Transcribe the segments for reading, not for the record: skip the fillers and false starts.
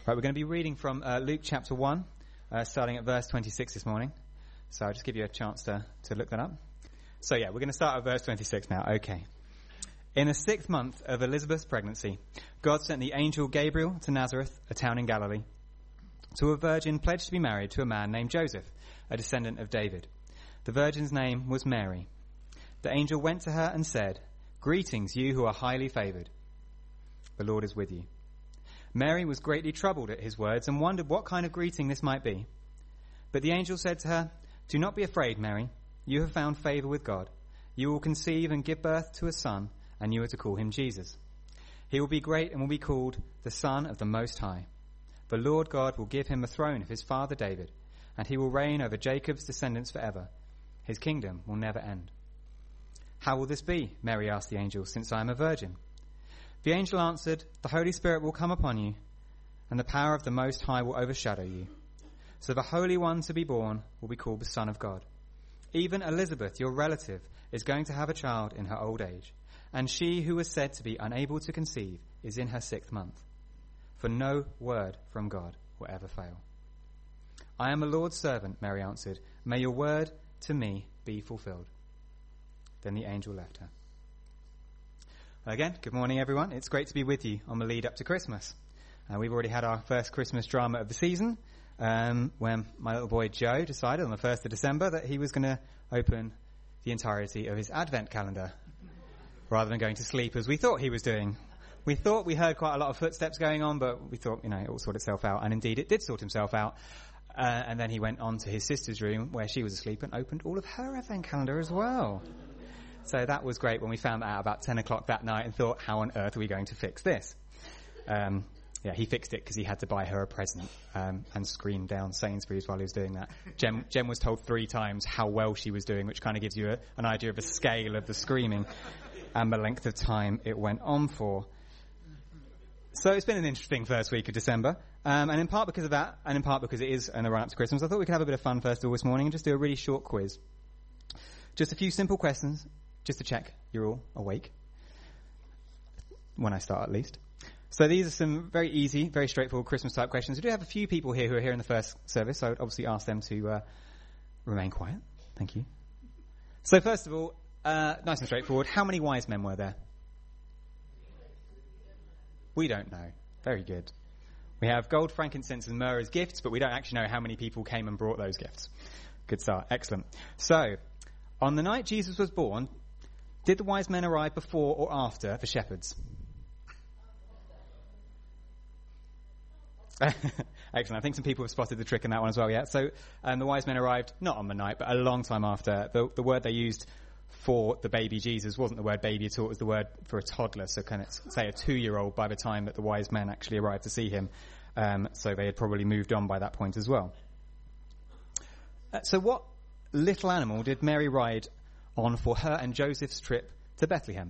Right, we're going to be reading from Luke chapter 1, starting at verse 26 this morning. So I'll just give you a chance to look that up. So yeah, we're going to start at verse 26 now. Okay. In the 6th month of Elizabeth's pregnancy, God sent the angel Gabriel to Nazareth, a town in Galilee, to a virgin pledged to be married to a man named Joseph, a descendant of David. The virgin's name was Mary. The angel went to her and said, "Greetings, you who are highly favored. The Lord is with you." Mary was greatly troubled at his words and wondered what kind of greeting this might be. But the angel said to her, "Do not be afraid, Mary. You have found favor with God. You will conceive and give birth to a son, and you are to call him Jesus. He will be great and will be called the Son of the Most High. The Lord God will give him the throne of his father David, and he will reign over Jacob's descendants forever. His kingdom will never end." "How will this be?" Mary asked the angel, "since I am a virgin?" The angel answered, "The Holy Spirit will come upon you, and the power of the Most High will overshadow you. So the Holy One to be born will be called the Son of God. Even Elizabeth, your relative, is going to have a child in her old age, and she who was said to be unable to conceive is in her 6th month. For no word from God will ever fail." "I am the Lord's servant," Mary answered. "May your word to me be fulfilled." Then the angel left her. Again, good morning, everyone. It's great to be with you on the lead up to Christmas. We've already had our first Christmas drama of the season, when my little boy Joe decided on the 1st of December that he was going to open the entirety of his Advent calendar, rather than going to sleep as we thought he was doing. We thought we heard quite a lot of footsteps going on, but we thought, it will sort itself out. And indeed, it did sort himself out. And then he went on to his sister's room, where she was asleep, and opened all of her Advent calendar as well. So that was great when we found that out about 10 o'clock that night and thought, how on earth are we going to fix this? He fixed it because he had to buy her a present, and screamed down Sainsbury's while he was doing that. Jem was told 3 times how well she was doing, which kind of gives you an idea of the scale of the screaming and the length of time it went on for. So it's been an interesting first week of December, and in part because of that, and in part because it is in the run-up to Christmas, I thought we could have a bit of fun first of all this morning and just do a really short quiz. Just a few simple questions, just to check you're all awake, when I start at least. So these are some very easy, very straightforward Christmas-type questions. We do have a few people here who are here in the first service, so I would obviously ask them to remain quiet. Thank you. So first of all, nice and straightforward, how many wise men were there? We don't know. Very good. We have gold, frankincense, and myrrh as gifts, but we don't actually know how many people came and brought those gifts. Good start. Excellent. So, on the night Jesus was born, did the wise men arrive before or after the shepherds? Excellent. I think some people have spotted the trick in that one as well, yeah. So, the wise men arrived not on the night, but a long time after. The word they used for the baby Jesus wasn't the word baby at all, it was the word for a toddler, so can it say a 2-year-old by the time that the wise men actually arrived to see him. So they had probably moved on by that point as well. So what little animal did Mary ride on for her and Joseph's trip to Bethlehem?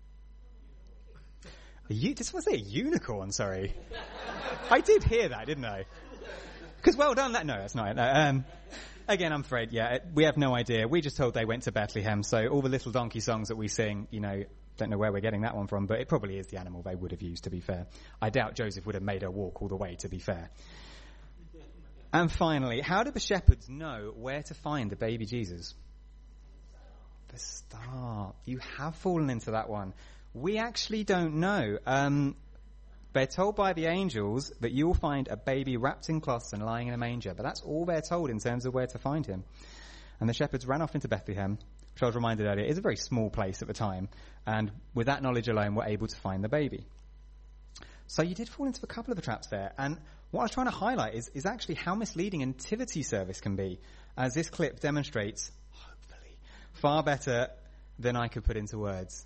Did someone say a unicorn? Sorry. I did hear that, didn't I? Because well done. No, that's not it. Again, I'm afraid, we have no idea. We just told they went to Bethlehem, so all the little donkey songs that we sing, don't know where we're getting that one from, but it probably is the animal they would have used, to be fair. I doubt Joseph would have made her walk all the way, to be fair. And finally, how did the shepherds know where to find the baby Jesus? The star. You have fallen into that one. We actually don't know. They're told by the angels that you will find a baby wrapped in cloths and lying in a manger. But that's all they're told in terms of where to find him. And the shepherds ran off into Bethlehem, which I was reminded earlier is a very small place at the time. And with that knowledge alone, were able to find the baby. So you did fall into a couple of the traps there. And what I was trying to highlight is actually how misleading a nativity service can be, as this clip demonstrates, hopefully, far better than I could put into words.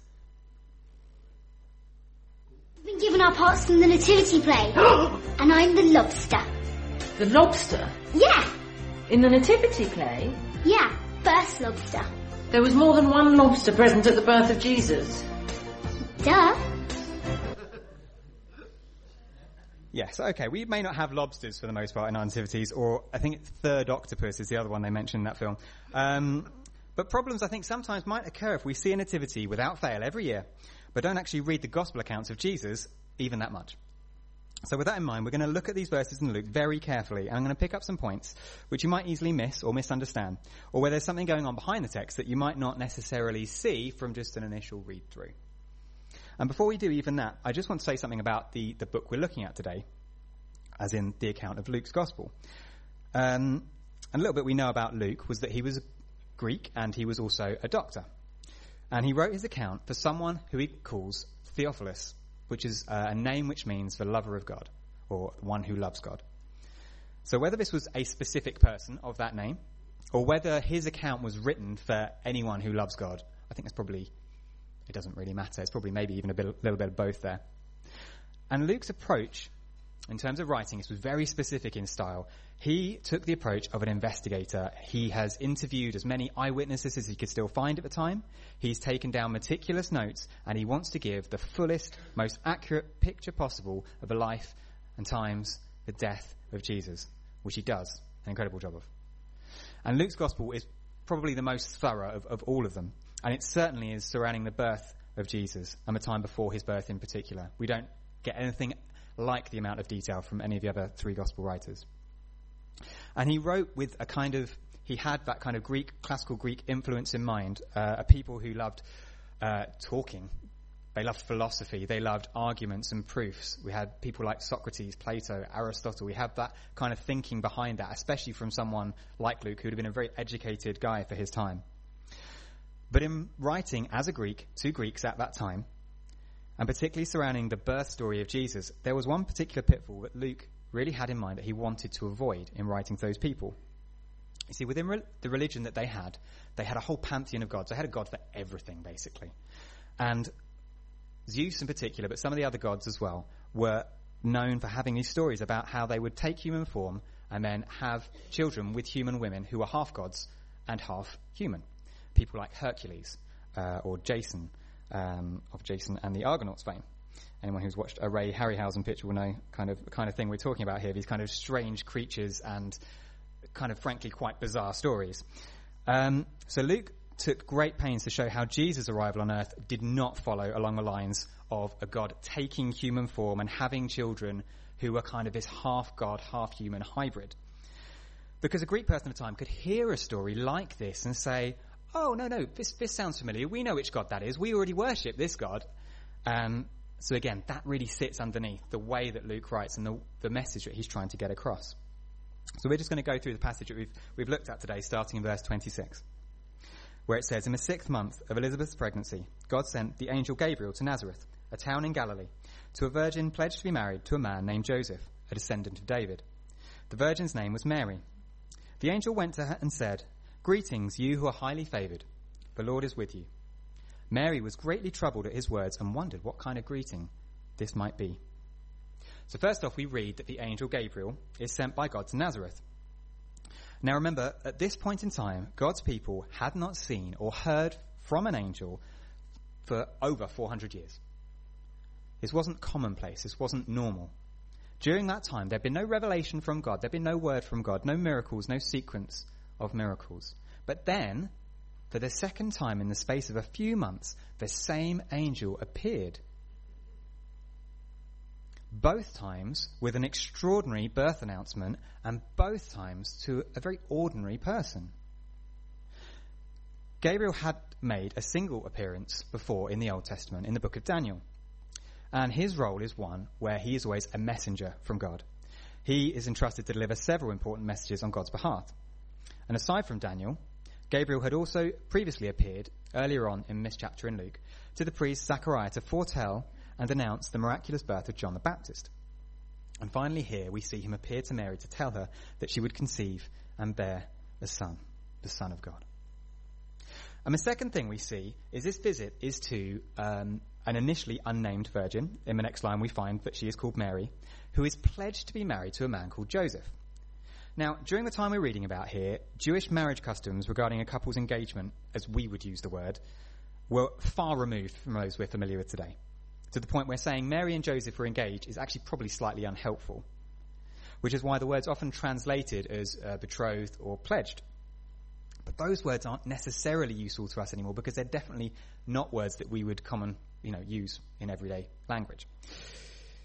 We've been given our parts in the nativity play, and I'm the lobster. The lobster? Yeah. In the nativity play? Yeah, first lobster. There was more than one lobster present at the birth of Jesus. Duh. Yes, okay, we may not have lobsters for the most part in our nativities, or I think it's third octopus is the other one they mentioned in that film. But problems, I think, sometimes might occur if we see a nativity without fail every year, but don't actually read the gospel accounts of Jesus even that much. So with that in mind, we're going to look at these verses in Luke very carefully, and I'm going to pick up some points which you might easily miss or misunderstand, or where there's something going on behind the text that you might not necessarily see from just an initial read-through. And before we do even that, I just want to say something about the book we're looking at today, as in the account of Luke's Gospel. And a little bit we know about Luke was that he was Greek and he was also a doctor. And he wrote his account for someone who he calls Theophilus, which is a name which means the lover of God, or one who loves God. So whether this was a specific person of that name, or whether his account was written for anyone who loves God, I think it doesn't really matter. It's probably maybe even little bit of both there. And Luke's approach, in terms of writing, this was very specific in style. He took the approach of an investigator. He has interviewed as many eyewitnesses as he could still find at the time. He's taken down meticulous notes, and he wants to give the fullest, most accurate picture possible of the life and times, the death of Jesus, which he does an incredible job of. And Luke's Gospel is probably the most thorough of all of them, and it certainly is surrounding the birth of Jesus and the time before his birth in particular. We don't get anything like the amount of detail from any of the other three Gospel writers. And he wrote with he had that kind of classical Greek influence in mind, a people who loved talking. They loved philosophy. They loved arguments and proofs. We had people like Socrates, Plato, Aristotle. We have that kind of thinking behind that, especially from someone like Luke, who would have been a very educated guy for his time. But in writing as a Greek to Greeks at that time, and particularly surrounding the birth story of Jesus, there was one particular pitfall that Luke really had in mind that he wanted to avoid in writing to those people. You see, within the religion that they had a whole pantheon of gods. They had a god for everything, basically. And Zeus in particular, but some of the other gods as well, were known for having these stories about how they would take human form and then have children with human women who were half gods and half human. People like Hercules or Jason, of Jason and the Argonauts fame. Anyone who's watched a Ray Harryhausen picture will know the kind of thing we're talking about here, these kind of strange creatures and kind of frankly quite bizarre stories. So Luke took great pains to show how Jesus' arrival on earth did not follow along the lines of a God taking human form and having children who were kind of this half-God, half-human hybrid. Because a Greek person at the time could hear a story like this and say, oh, no, this sounds familiar. We know which God that is. We already worship this God. So again, that really sits underneath the way that Luke writes and the message that he's trying to get across. So we're just going to go through the passage that we've looked at today, starting in verse 26, where it says, in the 6th month of Elizabeth's pregnancy, God sent the angel Gabriel to Nazareth, a town in Galilee, to a virgin pledged to be married to a man named Joseph, a descendant of David. The virgin's name was Mary. The angel went to her and said, greetings, you who are highly favoured. The Lord is with you. Mary was greatly troubled at his words and wondered what kind of greeting this might be. So first off, we read that the angel Gabriel is sent by God to Nazareth. Now remember, at this point in time, God's people had not seen or heard from an angel for over 400 years. This wasn't commonplace. This wasn't normal. During that time, there had been no revelation from God. There had been no word from God, no miracles, no sequence of miracles. But then, for the second time in the space of a few months, the same angel appeared. Both times with an extraordinary birth announcement, and both times to a very ordinary person. Gabriel had made a single appearance before in the Old Testament, in the book of Daniel. And his role is one where he is always a messenger from God. He is entrusted to deliver several important messages on God's behalf. And aside from Daniel, Gabriel had also previously appeared, earlier on in this chapter in Luke, to the priest Zechariah to foretell and announce the miraculous birth of John the Baptist. And finally here we see him appear to Mary to tell her that she would conceive and bear a son, the Son of God. And the second thing we see is this visit is to an initially unnamed virgin. In the next line we find that she is called Mary, who is pledged to be married to a man called Joseph. Now, during the time we're reading about here, Jewish marriage customs regarding a couple's engagement, as we would use the word, were far removed from those we're familiar with today. To the point where saying Mary and Joseph were engaged is actually probably slightly unhelpful, which is why the word's often translated as betrothed or pledged. But those words aren't necessarily useful to us anymore because they're definitely not words that we would use in everyday language.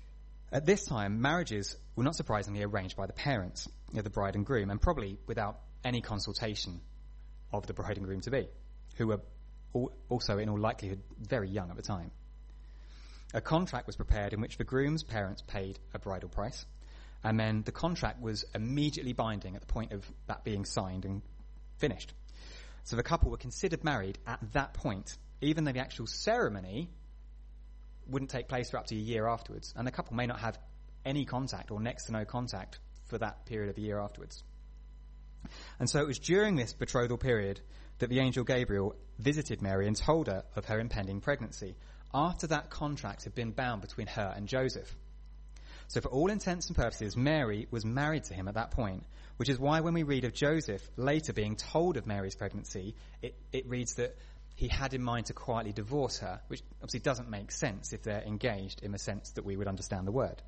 At this time, marriages were not surprisingly arranged by the parents of the bride and groom, and probably without any consultation of the bride and groom-to-be, who were also in all likelihood very young at the time. A contract was prepared in which the groom's parents paid a bridal price, and then the contract was immediately binding at the point of that being signed and finished. So the couple were considered married at that point, even though the actual ceremony wouldn't take place for up to a year afterwards, and the couple may not have any contact or next to no contact for that period of the year afterwards. And so it was during this betrothal period that the angel Gabriel visited Mary and told her of her impending pregnancy, after that contract had been bound between her and Joseph. So for all intents and purposes, Mary was married to him at that point, which is why when we read of Joseph later being told of Mary's pregnancy, it reads that he had in mind to quietly divorce her, which obviously doesn't make sense if they're engaged in the sense that we would understand the word.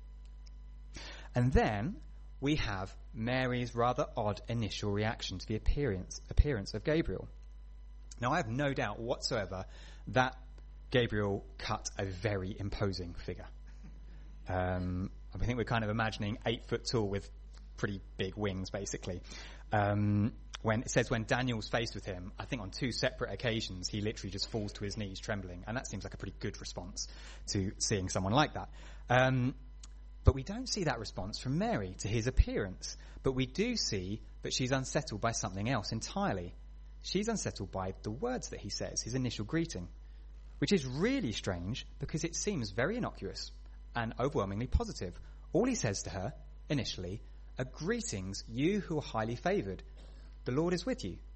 And then we have Mary's rather odd initial reaction to the appearance of Gabriel. Now, I have no doubt whatsoever that Gabriel cut a very imposing figure. I think we're kind of imagining 8 foot tall with pretty big wings, basically. When it says when Daniel's faced with him, I think on 2 separate occasions, he literally just falls to his knees trembling. And that seems like a pretty good response to seeing someone like that. But we don't see that response from Mary to his appearance. But we do see that she's unsettled by something else entirely. She's unsettled by the words that he says, his initial greeting, which is really strange because it seems very innocuous and overwhelmingly positive. All he says to her, initially, are greetings, you who are highly favoured. The Lord is with you.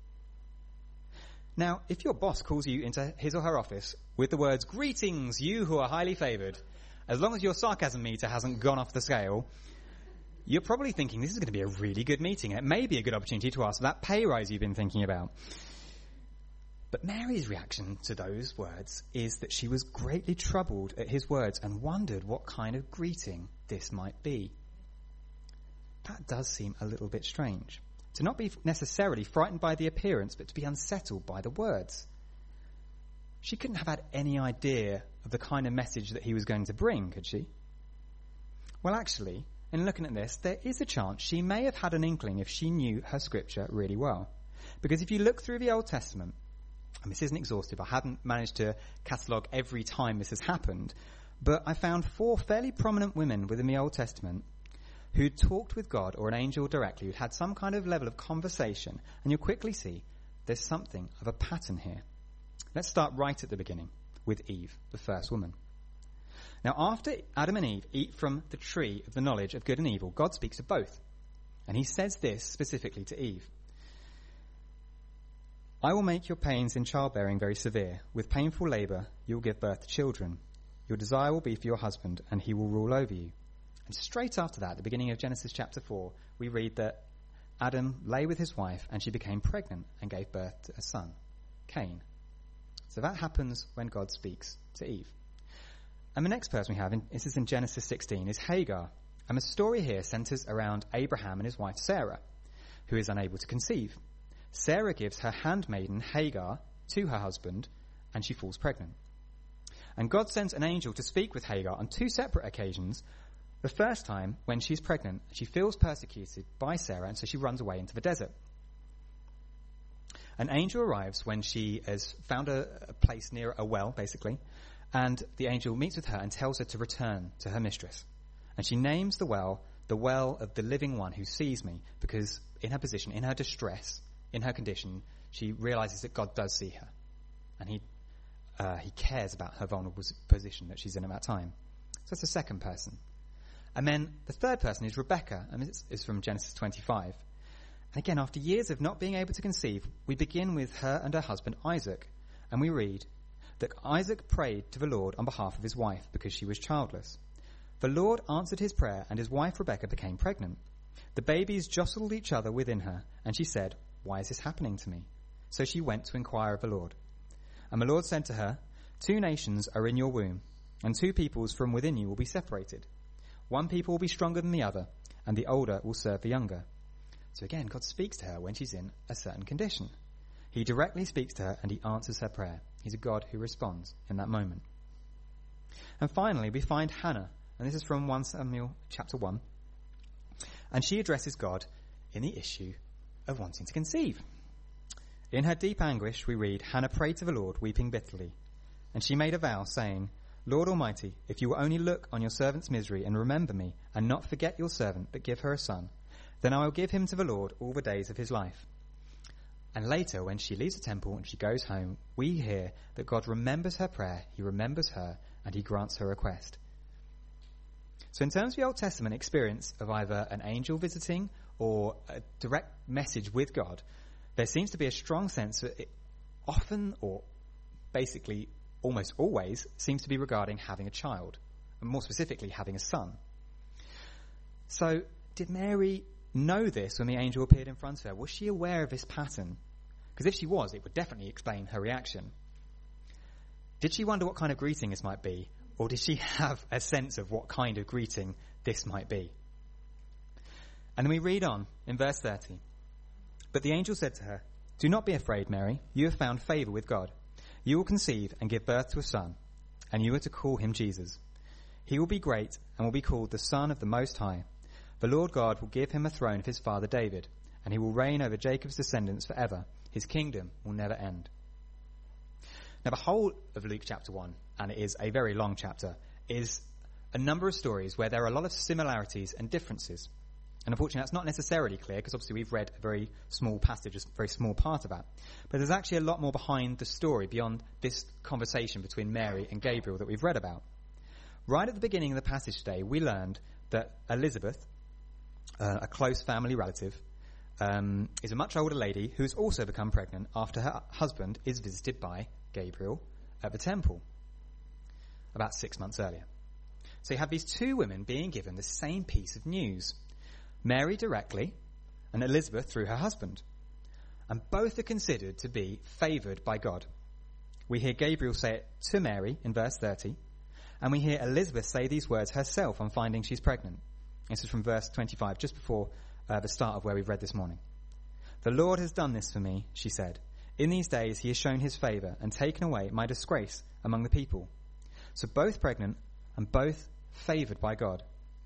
Now, if your boss calls you into his or her office with the words, greetings, you who are highly favoured, as long as your sarcasm meter hasn't gone off the scale, you're probably thinking this is going to be a really good meeting, and it may be a good opportunity to ask for that pay rise you've been thinking about. But Mary's reaction to those words is that she was greatly troubled at his words and wondered what kind of greeting this might be. That does seem a little bit strange. To not be necessarily frightened by the appearance, but to be unsettled by the words. She couldn't have had any idea of the kind of message that he was going to bring, could she? Well, actually, in looking at this, there is a chance she may have had an inkling if she knew her scripture really well. Because if you look through the Old Testament, and this isn't exhaustive, I haven't managed to catalogue every time this has happened, but I found 4 fairly prominent women within the Old Testament who'd talked with God or an angel directly, who'd had some kind of level of conversation, and you'll quickly see there's something of a pattern here. Let's start right at the beginning with Eve, the first woman. Now, after Adam and Eve eat from the tree of the knowledge of good and evil, God speaks of both. And he says this specifically to Eve. I will make your pains in childbearing very severe. With painful labour, you will give birth to children. Your desire will be for your husband, and he will rule over you. And straight after that, at the beginning of Genesis chapter 4, we read that Adam lay with his wife, and she became pregnant and gave birth to a son, Cain. So that happens when God speaks to Eve. And the next person we have, this is in Genesis 16, is Hagar. And the story here centres around Abraham and his wife Sarah, who is unable to conceive. Sarah gives her handmaiden Hagar to her husband, and she falls pregnant. And God sends an angel to speak with Hagar on 2 separate occasions. The first time, when she's pregnant, she feels persecuted by Sarah, and so she runs away into the desert. An angel arrives when she has found a place near a well, basically, and the angel meets with her and tells her to return to her mistress. And she names the well of the living one who sees me, because in her position, in her distress, in her condition, she realizes that God does see her. And he cares about her vulnerable position that she's in at that time. So that's the second person. And then the third person is Rebecca, and this is from Genesis 25. And again, after years of not being able to conceive, we begin with her and her husband Isaac. And we read that Isaac prayed to the Lord on behalf of his wife because she was childless. The Lord answered his prayer, and his wife Rebecca became pregnant. The babies jostled each other within her, and she said, "Why is this happening to me?" So she went to inquire of the Lord. And the Lord said to her, 2 nations are in your womb, and 2 peoples from within you will be separated. One people will be stronger than the other, and the older will serve the younger. So again, God speaks to her when she's in a certain condition. He directly speaks to her, and he answers her prayer. He's a God who responds in that moment. And finally, we find Hannah, And this is from 1 Samuel chapter 1. And she addresses God in the issue of wanting to conceive. In her deep anguish, we read, Hannah prayed to the Lord, weeping bitterly. And she made a vow, saying, Lord Almighty, if you will only look on your servant's misery and remember me, and not forget your servant, but give her a son, then I will give him to the Lord all the days of his life. And later, when she leaves the temple and she goes home, we hear that God remembers her prayer, he remembers her, and he grants her request. So in terms of the Old Testament experience of either an angel visiting or a direct message with God, there seems to be a strong sense that it often, or basically almost always, seems to be regarding having a child, and more specifically having a son. So did Mary know this when the angel appeared in front of her? Was she aware of this pattern? Because if she was, it would definitely explain her reaction. Did she wonder what kind of greeting this might be? Or did she have a sense of what kind of greeting this might be? And then we read on in verse 30. But the angel said to her, Do not be afraid, Mary. You have found favor with God. You will conceive and give birth to a son, and you are to call him Jesus. He will be great and will be called the Son of the Most High. The Lord God will give him a throne of his father David, and he will reign over Jacob's descendants forever. His kingdom will never end. Now, the whole of Luke chapter 1, and it is a very long chapter, is a number of stories where there are a lot of similarities and differences. And unfortunately, that's not necessarily clear, because obviously we've read a very small passage, a very small part of that. But there's actually a lot more behind the story, beyond this conversation between Mary and Gabriel that we've read about. Right at the beginning of the passage today, we learned that Elizabeth, a close family relative, is a much older lady who's also become pregnant after her husband is visited by Gabriel at the temple about 6 months earlier. So you have these two women being given the same piece of news. Mary directly and Elizabeth through her husband. And both are considered to be favoured by God. We hear Gabriel say it to Mary in verse 30, and we hear Elizabeth say these words herself on finding she's pregnant. This is from verse 25, just before the start of where we've read this morning. The Lord has done this for me, she said. In these days he has shown his favour and taken away my disgrace among the people. So both pregnant and both favoured by God.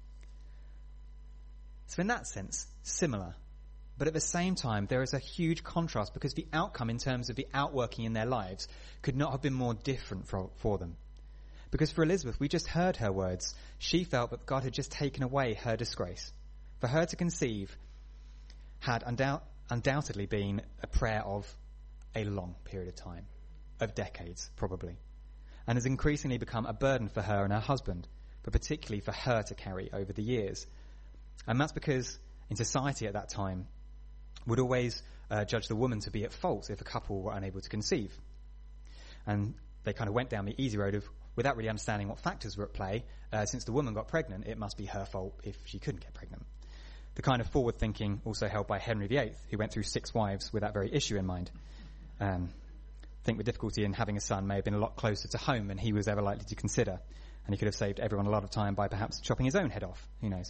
So in that sense, similar. But at the same time, there is a huge contrast, because the outcome in terms of the outworking in their lives could not have been more different for them. Because for Elizabeth, we just heard her words. She felt that God had just taken away her disgrace. For her to conceive had undoubtedly been a prayer of a long period of time, of decades probably, and has increasingly become a burden for her and her husband, but particularly for her to carry over the years. And that's because in society at that time would always judge the woman to be at fault if a couple were unable to conceive. And they kind of went down the easy road of, without really understanding what factors were at play, since the woman got pregnant, it must be her fault if she couldn't get pregnant. The kind of forward thinking also held by Henry VIII, who went through 6 wives with that very issue in mind. I think the difficulty in having a son may have been a lot closer to home than he was ever likely to consider, and he could have saved everyone a lot of time by perhaps chopping his own head off. Who knows?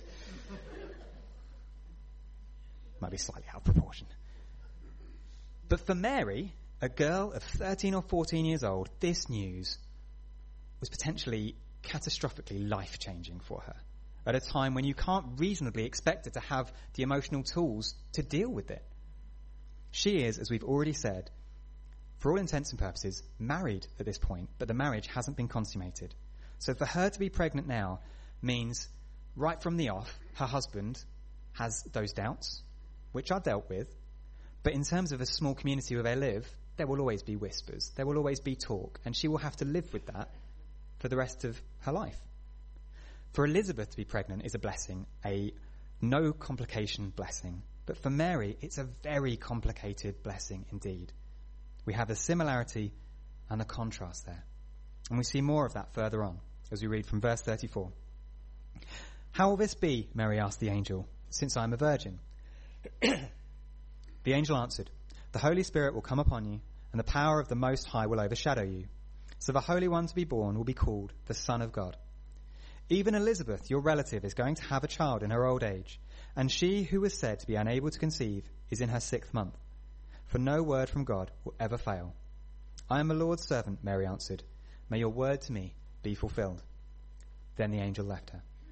Might be slightly out of proportion. But for Mary, a girl of 13 or 14 years old, this news was potentially catastrophically life-changing for her, at a time when you can't reasonably expect her to have the emotional tools to deal with it. She is, as we've already said, for all intents and purposes, married at this point, but the marriage hasn't been consummated. So for her to be pregnant now means, right from the off, her husband has those doubts, which are dealt with, but in terms of a small community where they live, there will always be whispers, there will always be talk, and she will have to live with that for the rest of her life. For Elizabeth to be pregnant is a blessing, a no complication blessing, but for Mary it's a very complicated blessing indeed. We have the similarity and the contrast there. And we see more of that further on as we read from verse 34. How will this be, Mary asked the angel, since I am a virgin? The angel answered, the Holy Spirit will come upon you, and the power of the Most High will overshadow you. So the Holy One to be born will be called the Son of God. Even Elizabeth, your relative, is going to have a child in her old age, and she who was said to be unable to conceive is in her 6th month. For no word from God will ever fail. I am the Lord's servant, Mary answered. May your word to me be fulfilled. Then the angel left her.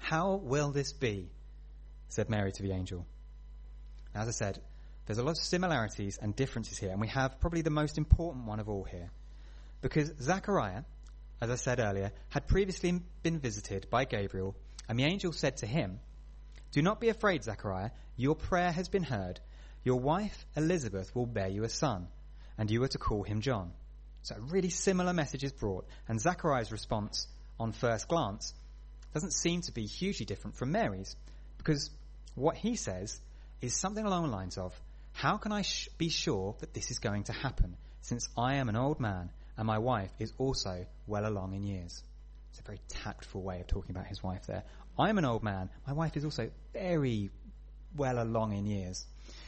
"How will this be?" said Mary to the angel. As I said, there's a lot of similarities and differences here, and we have probably the most important one of all here. Because Zechariah, as I said earlier, had previously been visited by Gabriel, and the angel said to him, "Do not be afraid, Zechariah, your prayer has been heard. Your wife Elizabeth will bear you a son, and you are to call him John." So a really similar message is brought, and Zechariah's response on first glance doesn't seem to be hugely different from Mary's, because what he says is something along the lines of, "How can I be sure that this is going to happen, since I am an old man and my wife is also well along in years?" It's a very tactful way of talking about his wife there. "I am an old man, my wife is also very well along in years."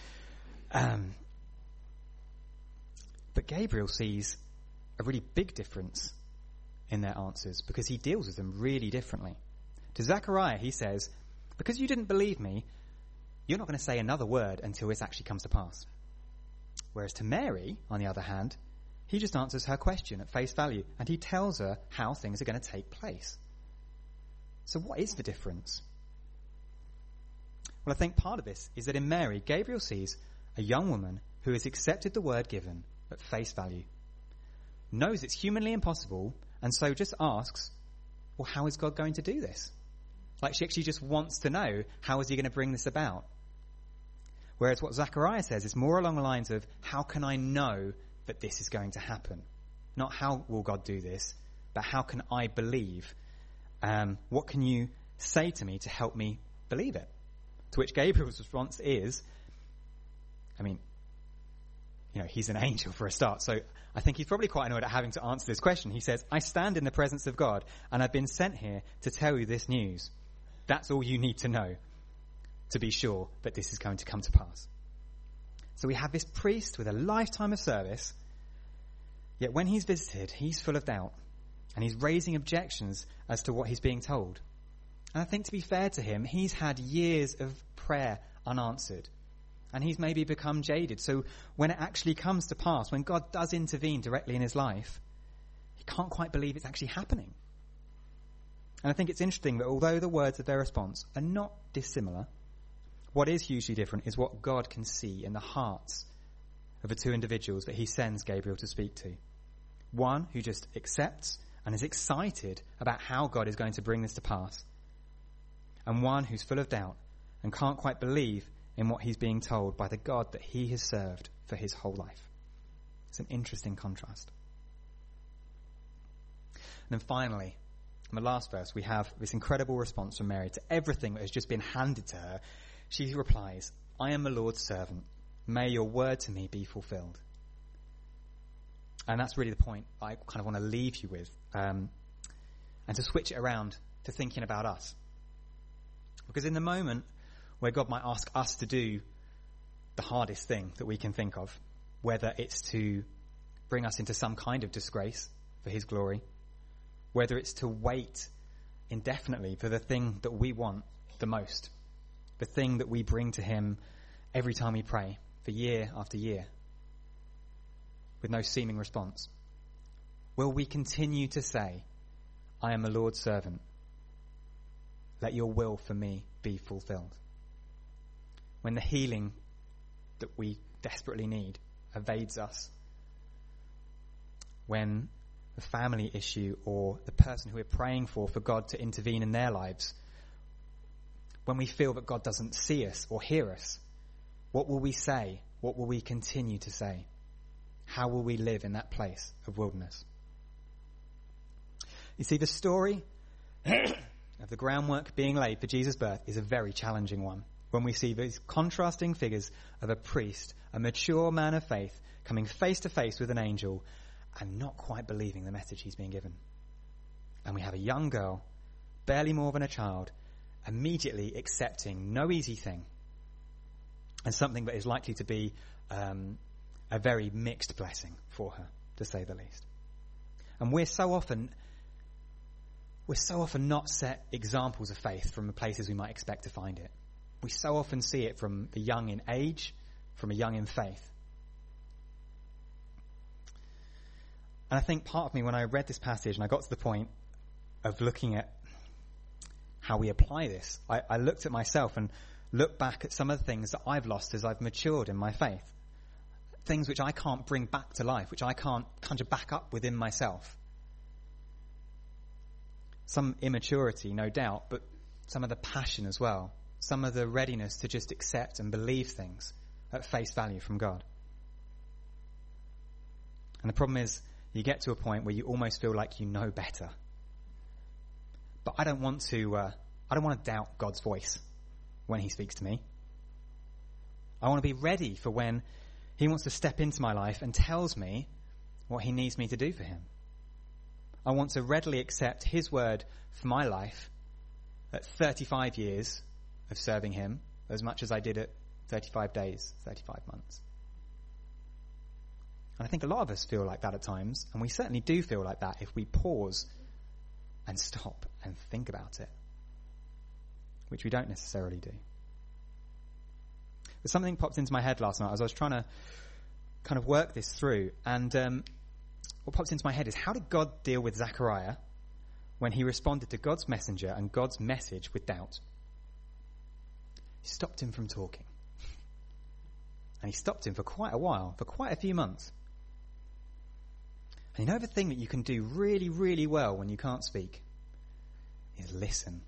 But Gabriel sees a really big difference in their answers, because he deals with them really differently. To Zechariah, he says, "Because you didn't believe me, you're not going to say another word until this actually comes to pass." Whereas to Mary, on the other hand, he just answers her question at face value, and he tells her how things are going to take place. So what is the difference? Well, I think part of this is that in Mary, Gabriel sees a young woman who has accepted the word given at face value, knows it's humanly impossible, and so just asks, well, how is God going to do this? Like, she actually just wants to know, how is he going to bring this about? Whereas what Zechariah says is more along the lines of, how can I know that this is going to happen? Not how will God do this, but how can I believe? What can you say to me to help me believe it? To which Gabriel's response is, he's an angel for a start, so I think he's probably quite annoyed at having to answer this question. He says, "I stand in the presence of God, and I've been sent here to tell you this news. That's all you need to know to be sure that this is going to come to pass." So we have this priest with a lifetime of service, yet when he's visited, he's full of doubt, and he's raising objections as to what he's being told. And I think, to be fair to him, he's had years of prayer unanswered, and he's maybe become jaded. So when it actually comes to pass, when God does intervene directly in his life, he can't quite believe it's actually happening. And I think it's interesting that although the words of their response are not dissimilar, what is hugely different is what God can see in the hearts of the two individuals that he sends Gabriel to speak to. One who just accepts and is excited about how God is going to bring this to pass, and one who's full of doubt and can't quite believe in what he's being told by the God that he has served for his whole life. It's an interesting contrast. And then finally, in the last verse, we have this incredible response from Mary to everything that has just been handed to her. She replies, "I am the Lord's servant. May your word to me be fulfilled." And that's really the point I kind of want to leave you with, and to switch it around to thinking about us. Because in the moment where God might ask us to do the hardest thing that we can think of, whether it's to bring us into some kind of disgrace for his glory, whether it's to wait indefinitely for the thing that we want the most, the thing that we bring to him every time we pray for year after year, with no seeming response, will we continue to say, "I am the Lord's servant. Let your will for me be fulfilled"? When the healing that we desperately need evades us, when the family issue or the person who we're praying for God to intervene in their lives, when we feel that God doesn't see us or hear us, what will we say? What will we continue to say? How will we live in that place of wilderness? You see, the story of the groundwork being laid for Jesus' birth is a very challenging one, when we see these contrasting figures of a priest, a mature man of faith, coming face to face with an angel and not quite believing the message he's being given. And we have a young girl, barely more than a child, immediately accepting no easy thing, and something that is likely to be a very mixed blessing for her, to say the least. And we're so often not set examples of faith from the places we might expect to find it. We so often see it from the young in age, from a young in faith. And I think part of me, when I read this passage and I got to the point of looking at how we apply this. I looked at myself and looked back at some of the things that I've lost as I've matured in my faith. Things which I can't bring back to life, which I can't conjure back up within myself. Some immaturity, no doubt, but some of the passion as well. Some of the readiness to just accept and believe things at face value from God. And the problem is, you get to a point where you almost feel like you know better. But I don't want to doubt God's voice when he speaks to me. I want to be ready for when he wants to step into my life and tells me what he needs me to do for him. I want to readily accept his word for my life at 35 years of serving him, as much as I did at 35 days, 35 months. And I think a lot of us feel like that at times, and we certainly do feel like that if we pause and stop and think about it, which we don't necessarily do. But something popped into my head last night as I was trying to kind of work this through, and what popped into my head is, how did God deal with Zechariah when he responded to God's messenger and God's message with doubt? He stopped him from talking. And he stopped him for quite a while, for quite a few months. And you know the thing that you can do really, really well when you can't speak is listen.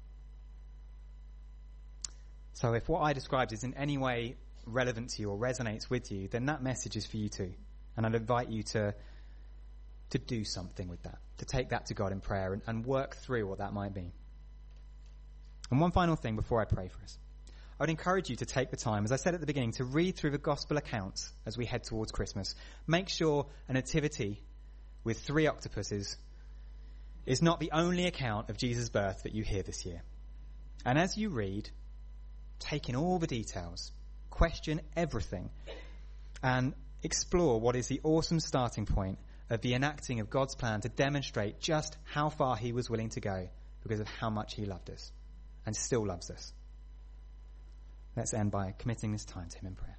So if what I described is in any way relevant to you or resonates with you, then that message is for you too. And I'd invite you to do something with that, to take that to God in prayer and work through what that might be. And one final thing before I pray for us. I would encourage you to take the time, as I said at the beginning, to read through the gospel accounts as we head towards Christmas. Make sure a nativity with 3 octopuses is not the only account of Jesus' birth that you hear this year. And as you read, take in all the details, question everything, and explore what is the awesome starting point of the enacting of God's plan to demonstrate just how far he was willing to go because of how much he loved us and still loves us. Let's end by committing this time to him in prayer.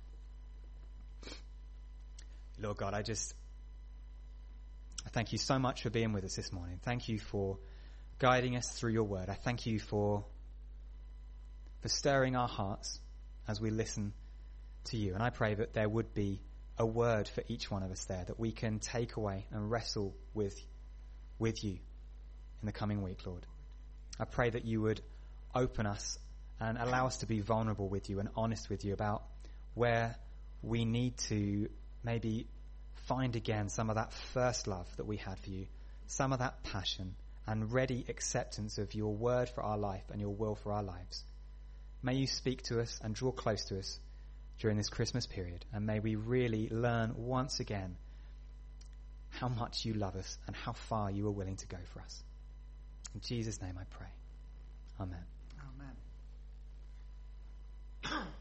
Lord God, I thank you so much for being with us this morning. Thank you for guiding us through your word. I thank you for stirring our hearts as we listen to you. And I pray that there would be a word for each one of us there that we can take away and wrestle with you in the coming week, Lord. I pray that you would open us and allow us to be vulnerable with you and honest with you about where we need to maybe find again some of that first love that we had for you, some of that passion and ready acceptance of your word for our life and your will for our lives. May you speak to us and draw close to us during this Christmas period, and may we really learn once again how much you love us and how far you are willing to go for us. In Jesus' name I pray. Amen. Amen.